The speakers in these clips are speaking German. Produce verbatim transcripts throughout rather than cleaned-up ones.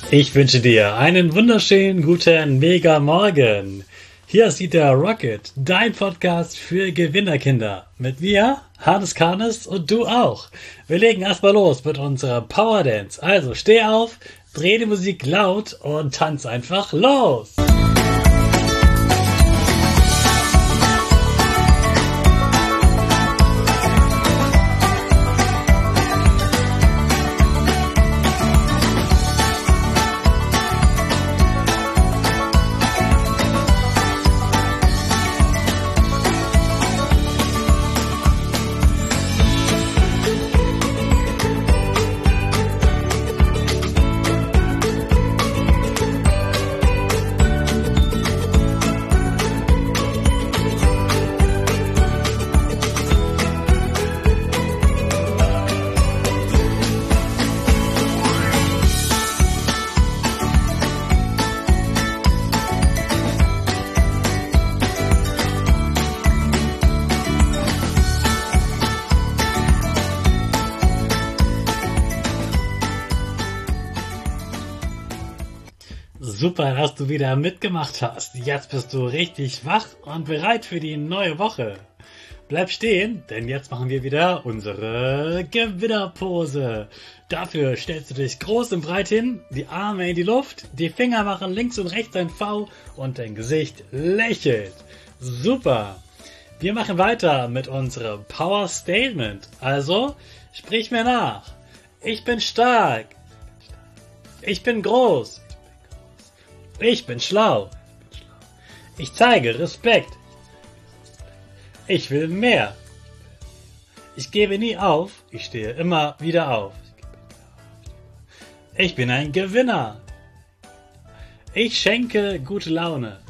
Ich wünsche dir einen wunderschönen guten Mega Morgen. Hier ist der Rocket, dein Podcast für Gewinnerkinder. Mit mir, Hannes Karnes, und du auch. Wir legen erstmal los mit unserer Power Dance. Also steh auf, dreh die Musik laut und tanz einfach los. Super, dass du wieder mitgemacht hast. Jetzt bist du richtig wach und bereit für die neue Woche. Bleib stehen, denn jetzt machen wir wieder unsere Gewinnerpose. Dafür stellst du dich groß und breit hin, die Arme in die Luft, die Finger machen links und rechts ein V und dein Gesicht lächelt. Super. Wir machen weiter mit unserem Power Statement. Also, sprich mir nach. Ich bin stark. Ich bin groß. Ich bin schlau. Ich zeige Respekt. Ich will mehr. Ich gebe nie auf. Ich stehe immer wieder auf. Ich bin ein Gewinner. Ich schenke gute Laune.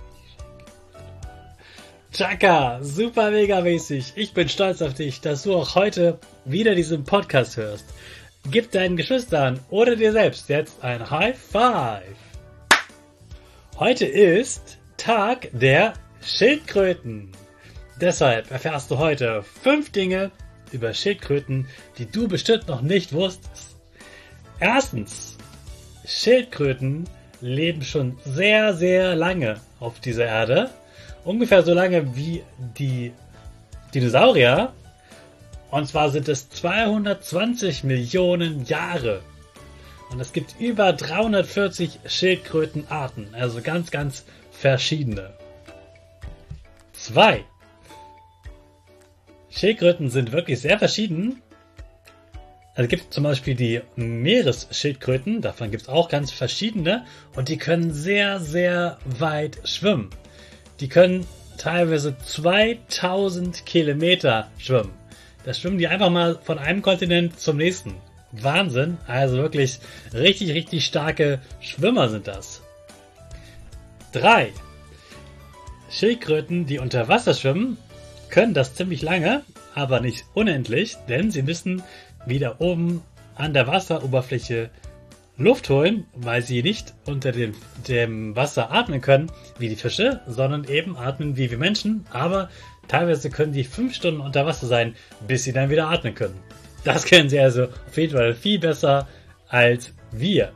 Chaka, super mega mäßig. Ich bin stolz auf dich, dass du auch heute wieder diesen Podcast hörst. Gib deinen Geschwistern oder dir selbst jetzt ein High Five. Heute ist Tag der Schildkröten. Deshalb erfährst du heute fünf Dinge über Schildkröten, die du bestimmt noch nicht wusstest. Erstens, Schildkröten leben schon sehr, sehr lange auf dieser Erde. Ungefähr so lange wie die Dinosaurier. Und zwar sind es zweihundertzwanzig Millionen Jahre. Und es gibt über dreihundertvierzig Schildkrötenarten, also ganz, ganz verschiedene. Zwei. Schildkröten sind wirklich sehr verschieden. Also es gibt zum Beispiel die Meeresschildkröten, davon gibt es auch ganz verschiedene. Und die können sehr, sehr weit schwimmen. Die können teilweise zweitausend Kilometer schwimmen. Da schwimmen die einfach mal von einem Kontinent zum nächsten. Wahnsinn, also wirklich richtig, richtig starke Schwimmer sind das. Drei. Schildkröten, die unter Wasser schwimmen, können das ziemlich lange, aber nicht unendlich, denn sie müssen wieder oben an der Wasseroberfläche Luft holen, weil sie nicht unter dem, dem Wasser atmen können, wie die Fische, sondern eben atmen wie wir Menschen, aber teilweise können die fünf Stunden unter Wasser sein, bis sie dann wieder atmen können. Das können sie also auf jeden Fall viel besser als wir.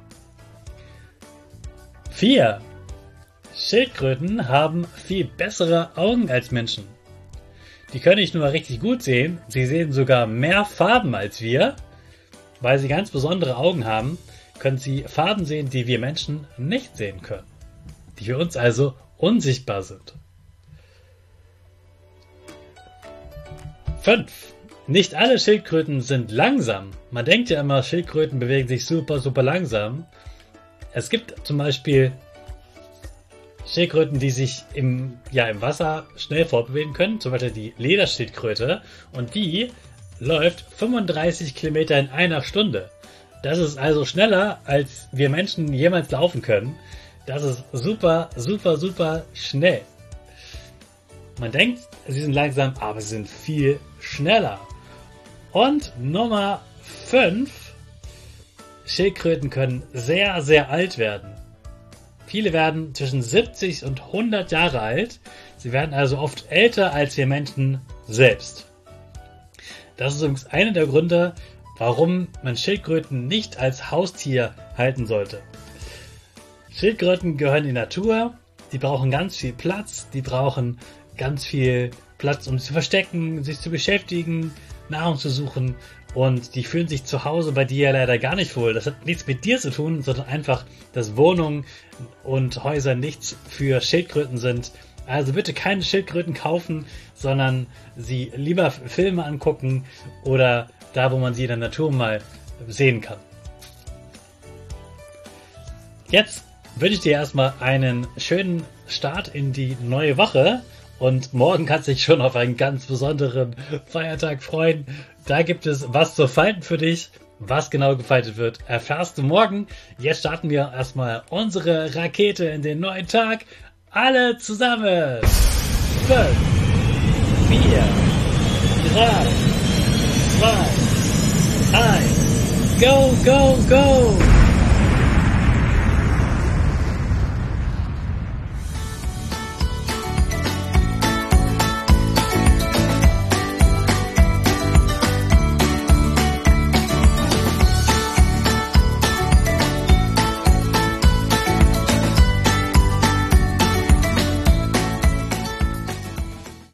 Vier. Schildkröten haben viel bessere Augen als Menschen. Die können nicht nur richtig gut sehen, sie sehen sogar mehr Farben als wir. Weil sie ganz besondere Augen haben, können sie Farben sehen, die wir Menschen nicht sehen können. Die für uns also unsichtbar sind. Fünf. Nicht alle Schildkröten sind langsam. Man denkt ja immer, Schildkröten bewegen sich super, super langsam. Es gibt zum Beispiel Schildkröten, die sich im, ja, im Wasser schnell fortbewegen können. Zum Beispiel die Lederschildkröte. Und die läuft fünfunddreißig Kilometer in einer Stunde. Das ist also schneller, als wir Menschen jemals laufen können. Das ist super, super, super schnell. Man denkt, sie sind langsam, aber sie sind viel schneller. Und Nummer fünf. Schildkröten können sehr, sehr alt werden. Viele werden zwischen siebzig und hundert Jahre alt. Sie werden also oft älter als wir Menschen selbst. Das ist übrigens einer der Gründe, warum man Schildkröten nicht als Haustier halten sollte. Schildkröten gehören in die Natur, die brauchen ganz viel Platz, die brauchen ganz viel Platz, um sich zu verstecken, sich zu beschäftigen, Nahrung zu suchen und die fühlen sich zu Hause bei dir leider gar nicht wohl. Das hat nichts mit dir zu tun, sondern einfach, dass Wohnungen und Häuser nichts für Schildkröten sind. Also bitte keine Schildkröten kaufen, sondern sie lieber Filme angucken oder da, wo man sie in der Natur mal sehen kann. Jetzt wünsche ich dir erstmal einen schönen Start in die neue Woche und morgen kannst du dich schon auf einen ganz besonderen Feiertag freuen. Da gibt es was zu falten für dich. Was genau gefaltet wird, erfährst du morgen. Jetzt starten wir erstmal unsere Rakete in den neuen Tag. Alle zusammen. Fünf, vier, drei, zwei, eins. Go, go, go!